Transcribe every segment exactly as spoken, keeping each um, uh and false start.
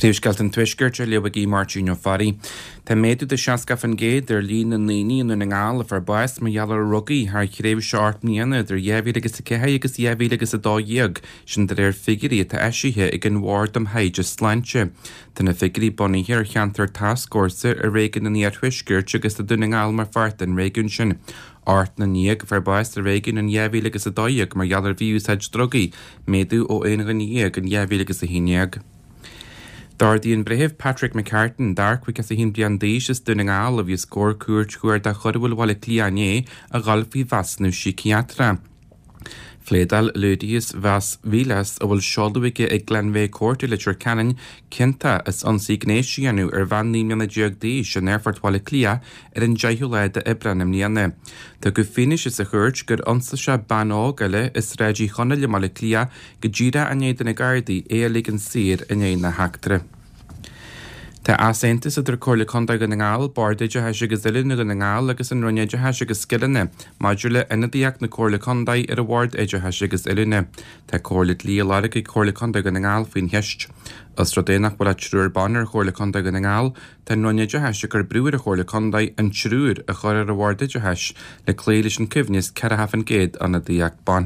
Cníomhscailt an tuisgurt leabhagí Martin O'Farry. Tá méadú de seascaf an géad ar líon na naoine nó na ngáil a bhar báis mar gheallar rugaí thar chréibh seart míana idir dheimhíle agus a cethe agus dheimhíle agus a dá dhéag sin de ar figurí tá eisithe ag an bhard am haid a sláinte. Tá na figurí bunaithe ar cheantar taiscórsa a réigean na níor tuisgurt agus a duna ngáil mar fart an réigiún sin. Art na níag bhar báis a réigean an dheimhíle agus a dá dhéag mar gheallar bhíús heid drogaí méadú ó éana gan níag an dheimhíle agus a híneag. Dardaíon brehibh Patrick McCartan darc as a hín blian déis is duna ngáil a bhí scór cuairt chuair de chorhfuil bhile cliané a ghalfaí vasnú psichiatra. Flédal Ludius Vas Vilas a bhfuil seoldaigh ag Glenveigh Court litir canan cinnta is an signéisianú ar bhan níomna deag déis an airfortháile clia ar an deithúlaid a ibranam níana. Tá go finis is a chuirt gur ansa se banágaile is réidí chona le mala clia go ddíra a néad na gardaí é a ligan sir in éana na heachtra. Tá asentas idir cóirla conda go na ngáil bardaide heis agus ilina go na ngáil agus an roineide heis agus skilline, maidiúla inadíach na cóirla condaid ar a bhard éide heis agus ilina. Tá cóirla lí a lára go cóirla conda go na ngáil faoin heist. Os rodénach bhil a trúr banar cóirla conda go na ngáil, tá roineide heis gur brúir a cóirla condaid an trúr a chur ar a bhardaide heis le cléilis an cibhnis ceithre hafan géad an a díach ban.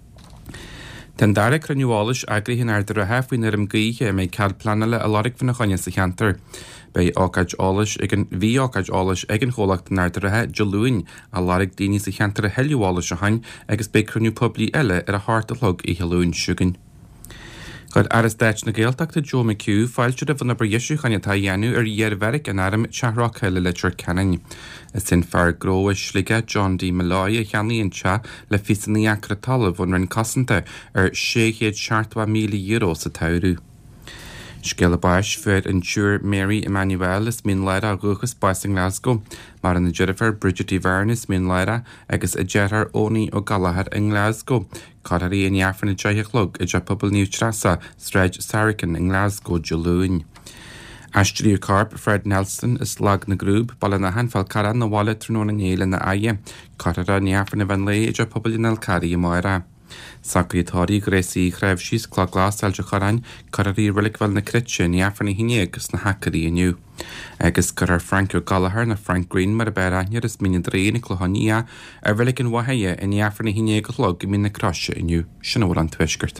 Ten dara craniúális agrihín ar de rathfuoin ar am gaoithe méid cead planala a láric fan na choine sa cheantar. Bei ácaid ális ag an bhí ácaid ális ag an cholacht na de rathe deluin a láric daoine sa cheantar a heileúális a hain agus bei craniú poblí eile ar a háart a log i healún siúgan. Chud aras deit na Gaeltachta Joe McHugh fáilte a bhna bríisiú chanetá dhéanú ar dhearbheric an airm teathraach heile litir canan. Is sin fear gróis slige John D. Malloy a cheannaíonn se le fisannaí acra talamh bhn rin cosanta ar séchéad seachtha míle euro sa tairú. Scéal báis fed an túr Mary Emmanuel is mín leire a ruchas báis in Glasgow, mar an Jennifer Bridget Ivernis mín leire agus a Gerard Oni ó Galahad in Glasgow. Cadarí in Iafran a Jaiachlog i Japabal New Trasa, Stretch Sarrican in Glasgow, Jaloon. Astrid Carp, Fred Nelson is lag na grúb, bala na hanfal cara na wala trúna na ngéile na aie. Cadara in Iafran a van lei i Japabal in Alcari i Moira. Sacratáí grésaí chraibh síos clá glasal de chorain cararí rilichfuil na critse ní afranna híine agus na hacarí aniu. Agus gur ar Franco Gallagher na Frank Green mar a beiraniar is mína dréna clohaní ar bhilic an wathaie in afranna híine go log i mína crasise aniu. Sinna bhfuil an tuisgurt.